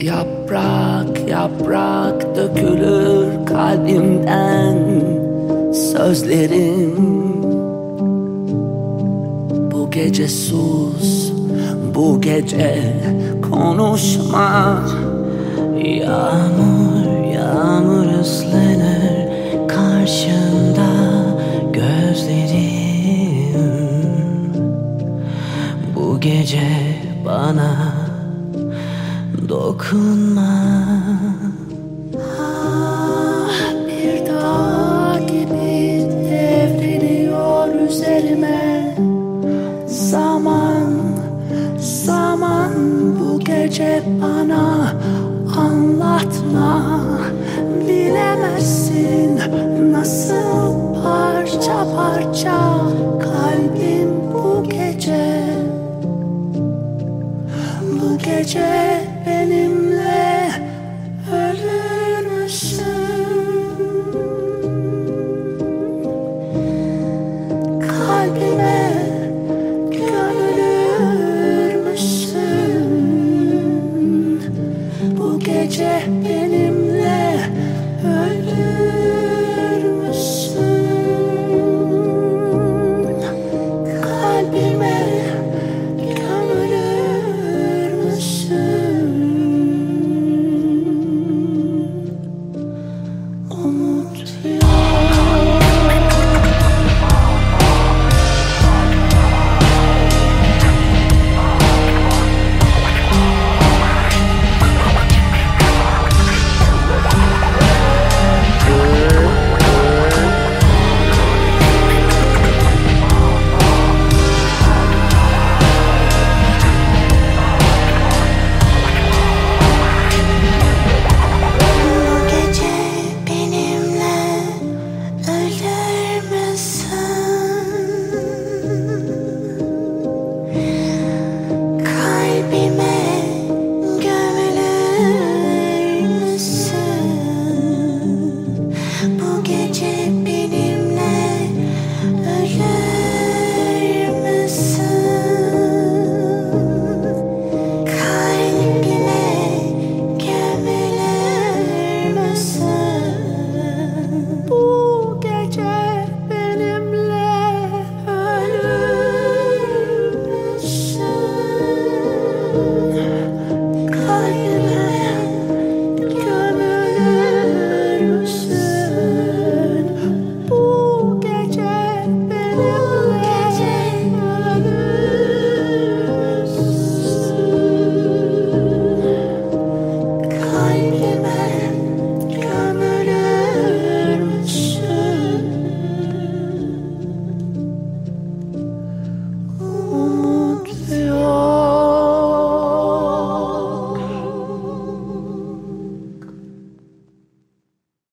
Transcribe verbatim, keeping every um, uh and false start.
Yaprak yaprak dökülür kalbimden sözlerin. Bu gece sus, bu gece konuşma. Yağmur yağmur ıslanır karşında gözlerim. Bu gece bana dokunma. Ah, bir dağ gibi devriliyor üzerime. Zaman, zaman bu gece bana anlatma. Bilemezsin nasıl parça parça kalbim bu gece. Bu gece